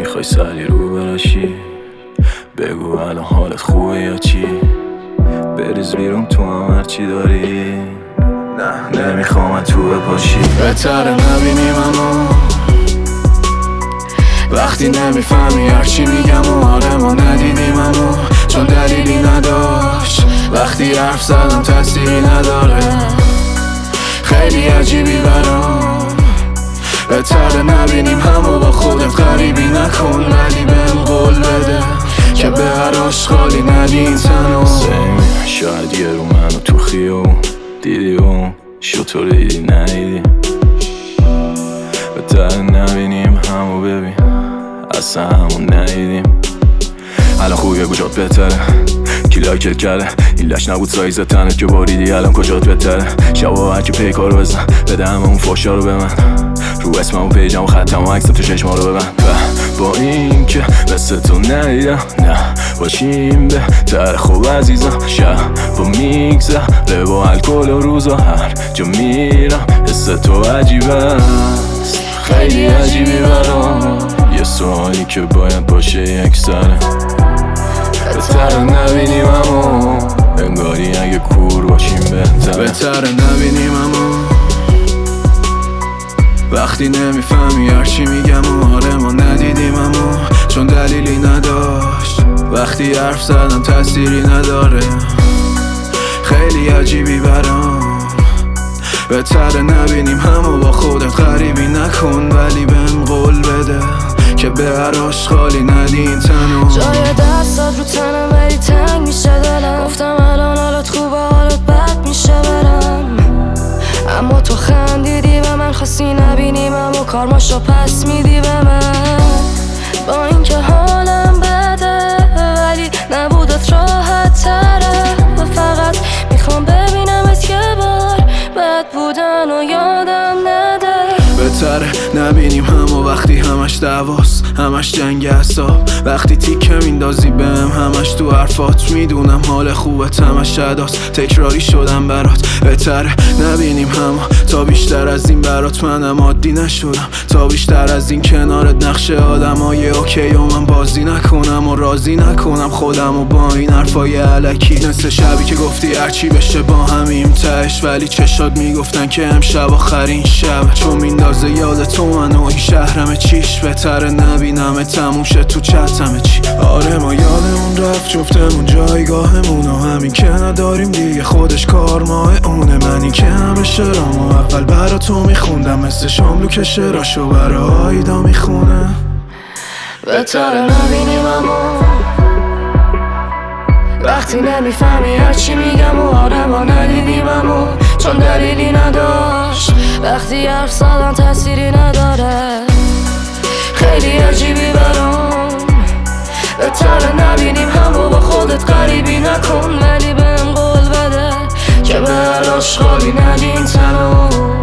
میخوای سری رو براشی؟ بگو الان حالت خوبه یا چی؟ بریز بیرون تو هم هرچی داری. نه نمیخوام تو بپاشی. بهتره نبینیم اما وقتی نمیفهمی هرچی میگم و آره ما ندیدیم اما چون دلیلی نداشت. وقتی حرف زدم تأثیری نداره، خیلی عجیبی برام. بهتره نبینیم همو با خودت غریبی نکن، ولی بهم قول بده که به هر آشغالی ندی این تنو. شاید یه رو منو تو خیابون دیدی اون شطور دیدی ندیدی. بهتره نبینیم همو ببین اصلا همون ندیدیم. الان خوبیه کجات بهتره کی لایکت کرده این لش نبود سایز تنت که باریدی الان کجات بهتره. شبا هرکی پیکارو بزن بده همه اون فاشا رو به من رو اسمم و پیجم و ختم و عکسم تو چشما رو ببند. با این که مثل تو ندیدم نه باشیم بهتر خوب عزیزم. شب با میگذره با الکل و روزا هر جا میرم حس تو عجیبه است، خیلی عجیبی برام. یه سوالی که باید باشه یک سره بهتره نبینیم اما انگاری اگه کور باشیم بهتره نبینیم اما وقتی نمیفهمی هرچی میگم و آره ما ندیدیم اما چون دلیلی نداشت. وقتی حرف زدم تأثیری نداره، خیلی عجیبی برام. بهتره نبینیم همو با خودت غریبی نکن، ولی بهم قول بده که به هر آشغالی ندی این تنو. جای دستات رو تنم ولی تنگ میشه دلم. گفتم الان حالت خوبه حالت بد میشه برم، اما تو خندیدی و من خواستی نبینیم اما کارماشو پس میدی به من. با اینکه حالم بده ولی نبودت راحت تره و فقط میخوام ببینمت یه بار بد بودن و یادم نده. بهتره نبینیم همو وقتی همش دعواست همش جنگ اعصاب. وقتی تیکه میندازی بهم همش تو حرفات میدونم حال خوبت همش اداست تکراری شدم برات. بهتره نبینیم همو تا بیشتر از این برات منم عادی نشدم، تا بیشتر از این کنارت نقش آدمای اوکی و من بازی نکنم و راضی نکنم خودم و با این حرفای علکی. مثل شبی که گفتی هرچی بشه با همیم تهش، ولی چشات میگفتن که امشب آخرین شب چون میندازه یاد تو منو این شهرم چیش. بهتره نبینم تموم شه تو چتم چی. آره ما یادمون رفت جفتمون جایگاهمون و همین که نداریم دیگه خودش کار ماه اونه. منی که همه شرامو اول برا تو میخوندم مثل شاملو که شراشو برا آیدا میخونه. بهتره نبینیم اما وقتی نمیفهمی هرچی میگم و آره ما ندیدیم اما چون دلیلی نداشت. وقتی حرف زدم تأثیری نداره، خیلی عجیبی برام. بهتره نبینیم همو با خودت غریبی نکن، ولی بهم قول بده که به هر آشغالی ندی این تنو.